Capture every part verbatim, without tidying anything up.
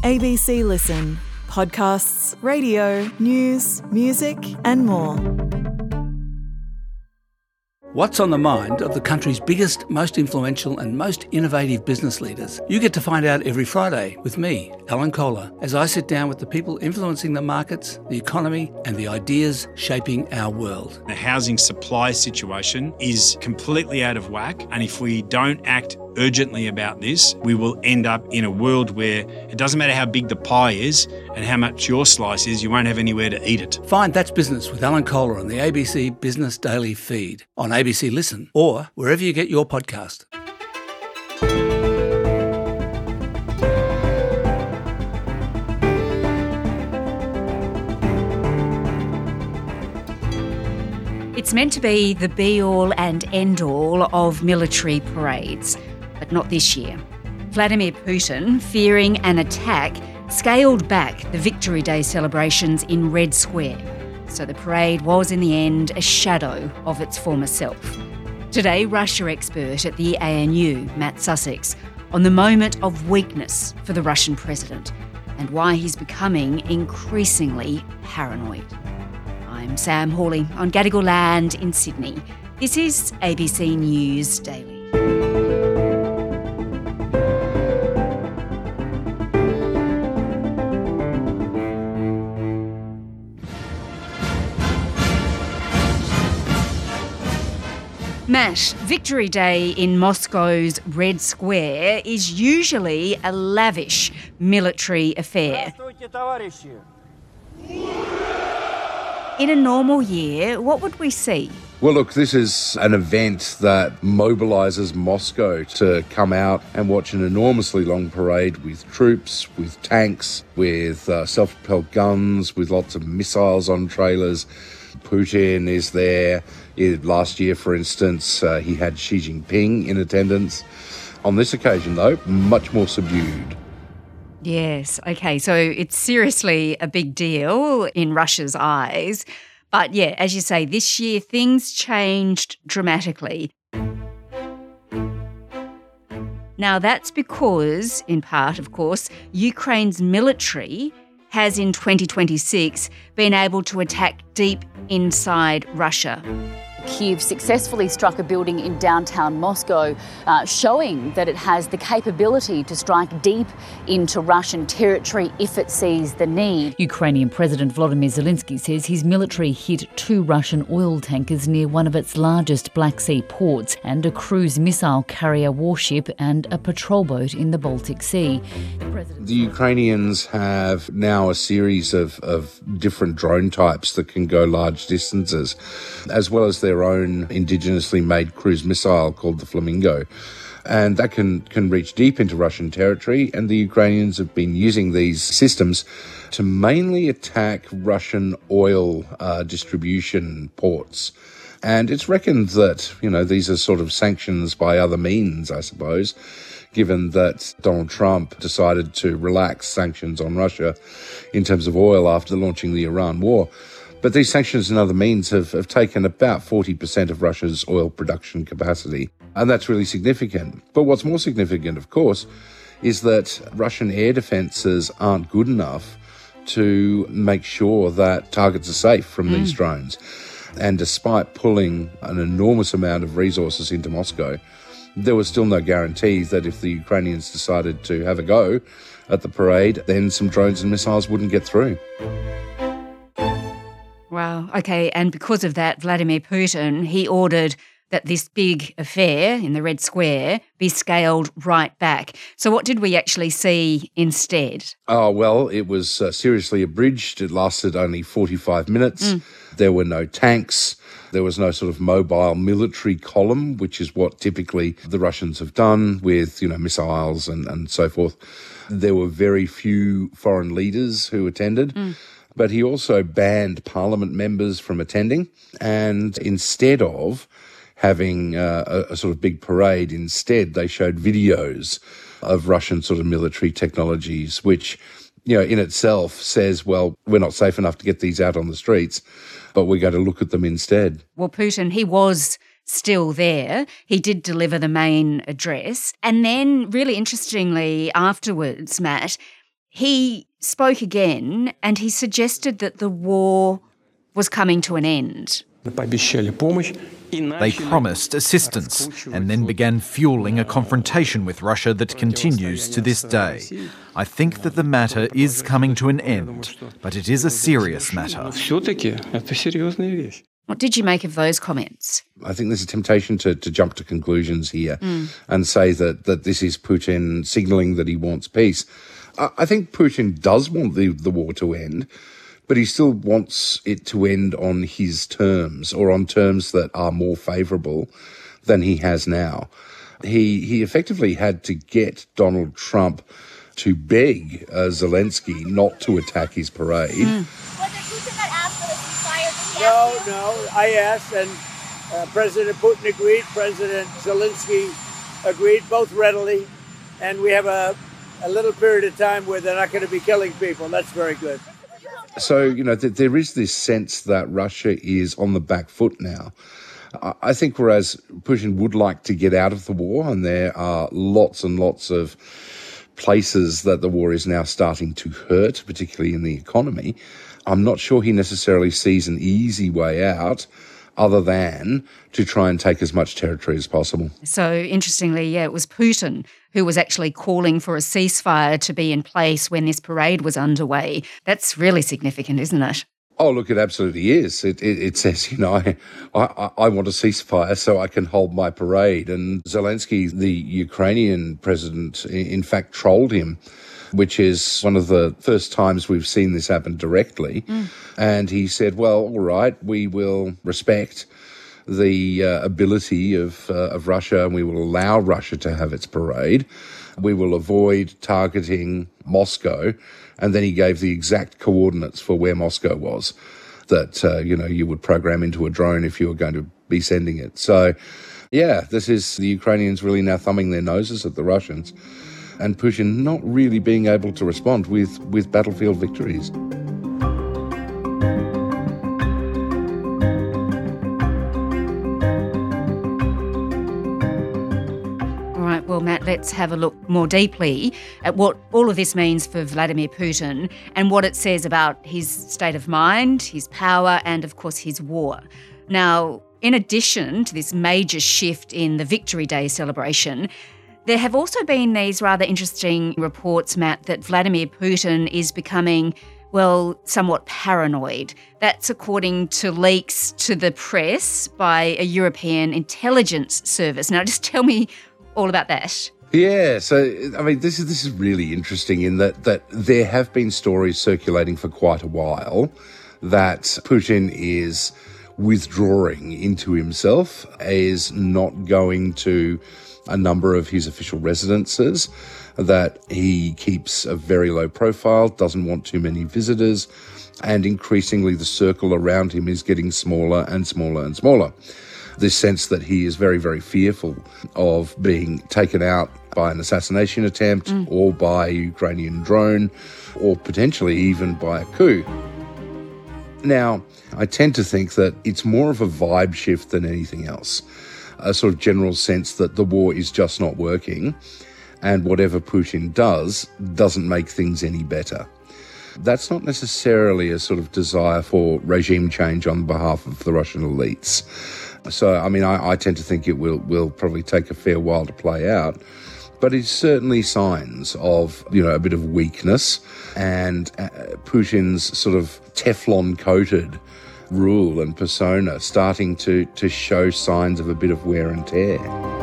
A B C Listen. Podcasts, radio, news, music and more. What's on the mind of the country's biggest, most influential and most innovative business leaders? You get to find out every Friday with me, Alan Kohler, as I sit down with the people influencing the markets, the economy and the ideas shaping our world. The housing supply situation is completely out of whack, and if we don't act urgently about this, we will end up in a world where it doesn't matter how big the pie is and how much your slice is, you won't have anywhere to eat it. Find That's Business with Alan Kohler on the A B C Business Daily feed, on A B C Listen or wherever you get your podcast. It's meant to be the be-all and end-all of military parades, but not this year. Vladimir Putin, fearing an attack, scaled back the Victory Day celebrations in Red Square, so the parade was in the end a shadow of its former self. Today, Russia expert at the A N U, Matt Sussex, on the moment of weakness for the Russian president and why he's becoming increasingly paranoid. I'm Sam Hawley on Gadigal land in Sydney. This is A B C News Daily. Matt, Victory Day in Moscow's Red Square is usually a lavish military affair. In a normal year, what would we see? Well, look, this is an event that mobilises Moscow to come out and watch an enormously long parade with troops, with tanks, with uh, self-propelled guns, with lots of missiles on trailers. Putin is there. Last year, for instance, uh, he had Xi Jinping in attendance. On this occasion, though, much more subdued. Yes, okay, so it's seriously a big deal in Russia's eyes. But yeah, as you say, this year things changed dramatically. Now that's because, in part, of course, Ukraine's military has in twenty twenty-six been able to attack deep inside Russia. Kyiv successfully struck a building in downtown Moscow, uh, showing that it has the capability to strike deep into Russian territory if it sees the need. Ukrainian President Volodymyr Zelensky says his military hit two Russian oil tankers near one of its largest Black Sea ports and a cruise missile carrier warship and a patrol boat in the Baltic Sea. The, the Ukrainians have now a series of, of different drone types that can go large distances, as well as their own indigenously made cruise missile called the Flamingo. And that can, can reach deep into Russian territory, and the Ukrainians have been using these systems to mainly attack Russian oil uh, distribution ports. And it's reckoned that, you know, these are sort of sanctions by other means, I suppose, given that Donald Trump decided to relax sanctions on Russia in terms of oil after launching the Iran war. But these sanctions and other means have, have taken about forty percent of Russia's oil production capacity. And that's really significant. But what's more significant, of course, is that Russian air defences aren't good enough to make sure that targets are safe from mm. these drones. And despite pulling an enormous amount of resources into Moscow, there was still no guarantee that if the Ukrainians decided to have a go at the parade, then some drones and missiles wouldn't get through. Wow, okay, and because of that, Vladimir Putin, he ordered that this big affair in the Red Square be scaled right back. So what did we actually see instead? Oh, well, it was uh, seriously abridged. It lasted only forty-five minutes. Mm. There were no tanks. There was no sort of mobile military column, which is what typically the Russians have done with, you know, missiles and, and so forth. There were very few foreign leaders who attended. Mm. But he also banned parliament members from attending, and instead of having uh, a, a sort of big parade, instead they showed videos of Russian sort of military technologies, which, you know, in itself says, well, we're not safe enough to get these out on the streets, but we're going to look at them instead. Well, Putin, he was still there. He did deliver the main address. And then, really interestingly, afterwards, Matt, he spoke again and he suggested that the war was coming to an end. They promised assistance and then began fueling a confrontation with Russia that continues to this day. I think that the matter is coming to an end, but it is a serious matter. What did you make of those comments? I think there's a temptation to, to jump to conclusions here mm. and say that, that this is Putin signalling that he wants peace. I, I think Putin does want the, the war to end, but he still wants it to end on his terms, or on terms that are more favourable than he has now. He he effectively had to get Donald Trump to beg uh, Zelensky not to attack his parade. Mm. Was it Putin that asked for the ceasefire? No, no, I asked, and uh, President Putin agreed, President Zelensky agreed, both readily, and we have a, a little period of time where they're not going to be killing people. That's very good. So, you know, th- there is this sense that Russia is on the back foot now. I-, I think whereas Putin would like to get out of the war, and there are lots and lots of places that the war is now starting to hurt, particularly in the economy, I'm not sure he necessarily sees an easy way out other than to try and take as much territory as possible. So, interestingly, yeah, it was Putin who was actually calling for a ceasefire to be in place when this parade was underway. That's really significant, isn't it? Oh, look, it absolutely is. It, it, it says, you know, I, I, I want a ceasefire so I can hold my parade. And Zelensky, the Ukrainian president, in fact, trolled him, which is one of the first times we've seen this happen directly. Mm. And he said, well, all right, we will respect the uh, ability of, uh, of Russia, and we will allow Russia to have its parade. We will avoid targeting Moscow. And then he gave the exact coordinates for where Moscow was that, uh, you know, you would program into a drone if you were going to be sending it. So, yeah, this is the Ukrainians really now thumbing their noses at the Russians, and Putin not really being able to respond with, with battlefield victories. Well, Matt, let's have a look more deeply at what all of this means for Vladimir Putin and what it says about his state of mind, his power, and, of course, his war. Now, in addition to this major shift in the Victory Day celebration, there have also been these rather interesting reports, Matt, that Vladimir Putin is becoming, well, somewhat paranoid. That's according to leaks to the press by a European intelligence service. Now, just tell me all about that. Yeah, so, I mean, this is this is really interesting in that, that there have been stories circulating for quite a while that Putin is withdrawing into himself, is not going to a number of his official residences, that he keeps a very low profile, doesn't want too many visitors, and increasingly the circle around him is getting smaller and smaller and smaller. This sense that he is very, very fearful of being taken out by an assassination attempt mm. or by a Ukrainian drone or potentially even by a coup. Now, I tend to think that it's more of a vibe shift than anything else, a sort of general sense that the war is just not working and whatever Putin does doesn't make things any better. That's not necessarily a sort of desire for regime change on behalf of the Russian elites. So, I mean, I, I tend to think it will, will probably take a fair while to play out. But it's certainly signs of, you know, a bit of weakness and uh, Putin's sort of Teflon-coated rule and persona starting to, to show signs of a bit of wear and tear.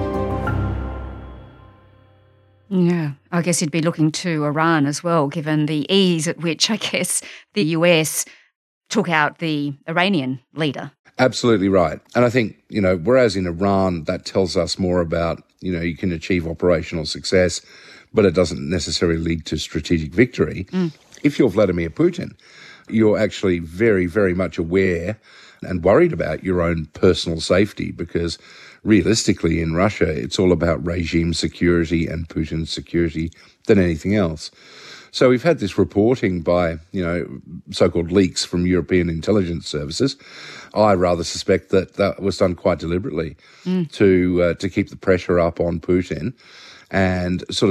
Yeah, I guess he'd be looking to Iran as well, given the ease at which, I guess, the U S took out the Iranian leader. Absolutely right. And I think, you know, whereas in Iran, that tells us more about, you know, you can achieve operational success, but it doesn't necessarily lead to strategic victory. Mm. If you're Vladimir Putin, you're actually very, very much aware and worried about your own personal safety, because realistically in Russia, it's all about regime security and Putin's security than anything else. So we've had this reporting by, you know, so-called leaks from European intelligence services. I rather suspect that that was done quite deliberately mm. to uh, to keep the pressure up on Putin and sort of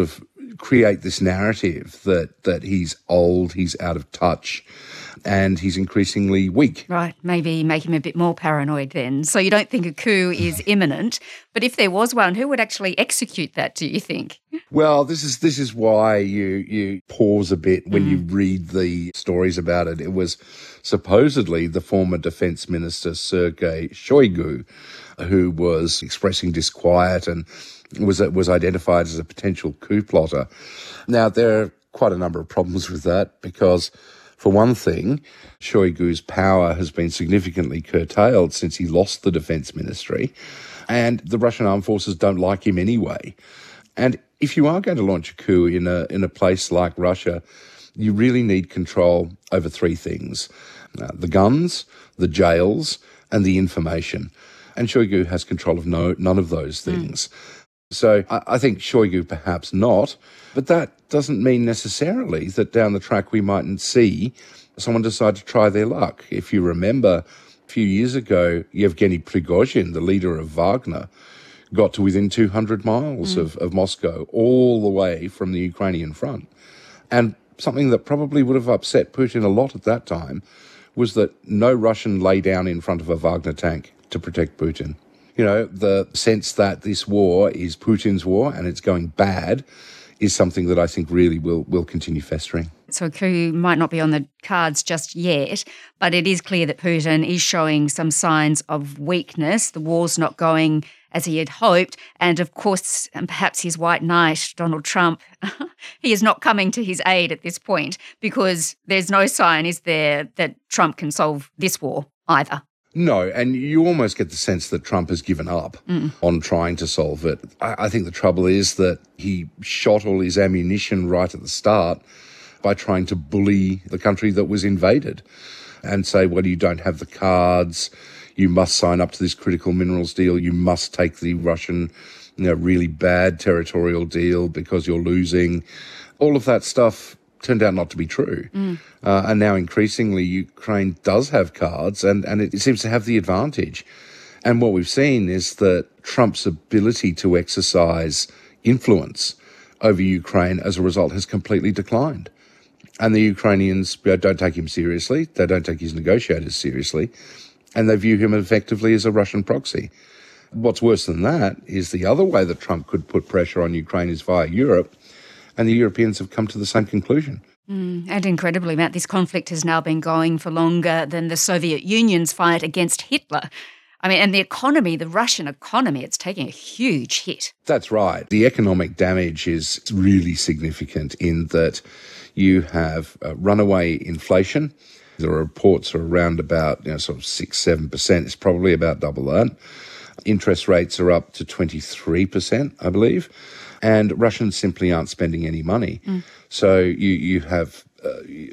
create this narrative that, that he's old, he's out of touch, and he's increasingly weak. Right, maybe make him a bit more paranoid then. So you don't think a coup is imminent, but if there was one, who would actually execute that, do you think? Well, this is this is why you you pause a bit when mm. you read the stories about it. It was supposedly the former defense minister, Sergei Shoigu, who was expressing disquiet and was was identified as a potential coup plotter. Now, there are quite a number of problems with that because, for one thing, Shoigu's power has been significantly curtailed since he lost the defense ministry, and the Russian armed forces don't like him anyway. And if you are going to launch a coup in a in a place like Russia, you really need control over three things: uh, the guns, the jails, and the information. And Shoigu has control of no none of those things. Mm. So I, I think Shoigu perhaps not, but that doesn't mean necessarily that down the track we mightn't see someone decide to try their luck. If you remember, a few years ago, Yevgeny Prigozhin, the leader of Wagner, got to within two hundred miles mm. of, of Moscow, all the way from the Ukrainian front. And something that probably would have upset Putin a lot at that time was that no Russian lay down in front of a Wagner tank to protect Putin. You know, the sense that this war is Putin's war and it's going bad is something that I think really will, will continue festering. So a coup might not be on the cards just yet, but it is clear that Putin is showing some signs of weakness. The war's not going as he had hoped. And of course, and perhaps his white knight, Donald Trump, he is not coming to his aid at this point because there's no sign, is there, that Trump can solve this war either. No, and you almost get the sense that Trump has given up mm. on trying to solve it. I, I think the trouble is that he shot all his ammunition right at the start by trying to bully the country that was invaded and say, well, you don't have the cards, you must sign up to this critical minerals deal, you must take the Russian, you know, really bad territorial deal because you're losing. All of that stuff turned out not to be true. Mm. Uh, and now increasingly Ukraine does have cards and, and it seems to have the advantage. And what we've seen is that Trump's ability to exercise influence over Ukraine as a result has completely declined. And the Ukrainians don't take him seriously. They don't take his negotiators seriously. And they view him effectively as a Russian proxy. What's worse than that is the other way that Trump could put pressure on Ukraine is via Europe. And the Europeans have come to the same conclusion. Mm, and incredibly, Matt, this conflict has now been going for longer than the Soviet Union's fight against Hitler. I mean, and the economy, the Russian economy, it's taking a huge hit. That's right. The economic damage is really significant in that you have uh, runaway inflation. The reports are around about, you know, sort of six, seven percent. It's probably about double that. Interest rates are up to twenty-three percent, I believe. And Russians simply aren't spending any money. Mm. So you, you have uh,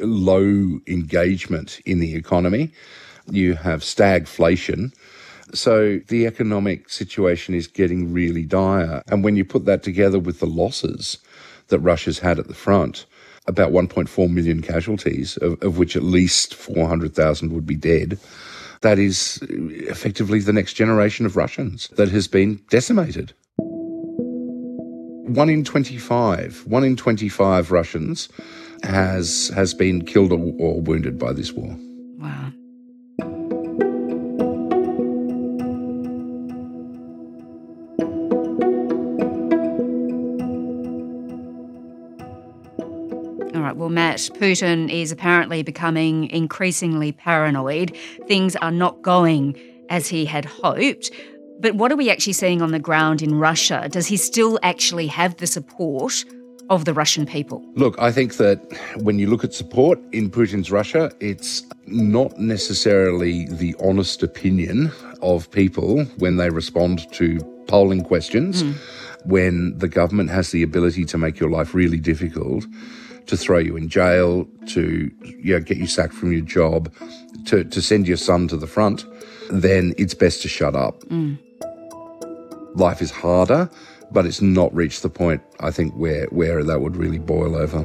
low engagement in the economy. You have stagflation. So the economic situation is getting really dire. And when you put that together with the losses that Russia's had at the front, about one point four million casualties, of, of which at least four hundred thousand would be dead, that is effectively the next generation of Russians that has been decimated. One in twenty-five, one in twenty-five Russians has has been killed or, or wounded by this war. Wow. All right, well, Matt, Putin is apparently becoming increasingly paranoid. Things are not going as he had hoped. But what are we actually seeing on the ground in Russia? Does he still actually have the support of the Russian people? Look, I think that when you look at support in Putin's Russia, it's not necessarily the honest opinion of people when they respond to polling questions, mm. when the government has the ability to make your life really difficult, to throw you in jail, to, you know, get you sacked from your job, to, to send your son to the front, then it's best to shut up. Mm. Life is harder, but it's not reached the point, I think, where, where that would really boil over.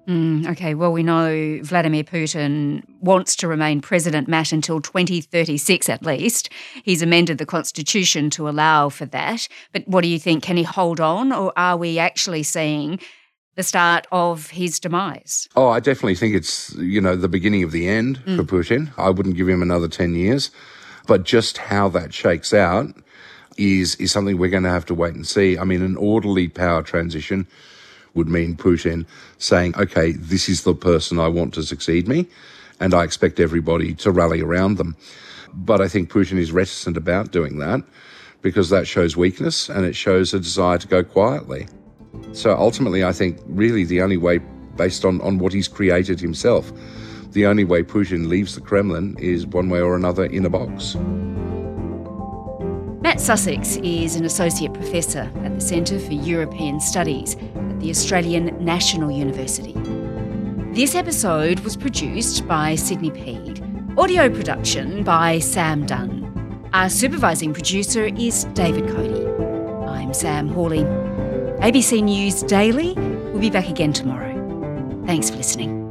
Mm, okay, well, we know Vladimir Putin wants to remain president, Matt, until twenty thirty-six at least. He's amended the constitution to allow for that. But what do you think? Can he hold on, or are we actually seeing the start of his demise? Oh, I definitely think it's, you know, the beginning of the end mm. for Putin. I wouldn't give him another ten years. But just how that shakes out is, is something we're going to have to wait and see. I mean, an orderly power transition would mean Putin saying, okay, this is the person I want to succeed me, and I expect everybody to rally around them. But I think Putin is reticent about doing that because that shows weakness and it shows a desire to go quietly. So ultimately, I think really the only way, based on, on what he's created himself, the only way Putin leaves the Kremlin is one way or another in a box. Matt Sussex is an Associate Professor at the Centre for European Studies at the Australian National University. This episode was produced by Sydney Peed. Audio production by Sam Dunn. Our supervising producer is David Cody. I'm Sam Hawley. A B C News Daily will be back again tomorrow. Thanks for listening.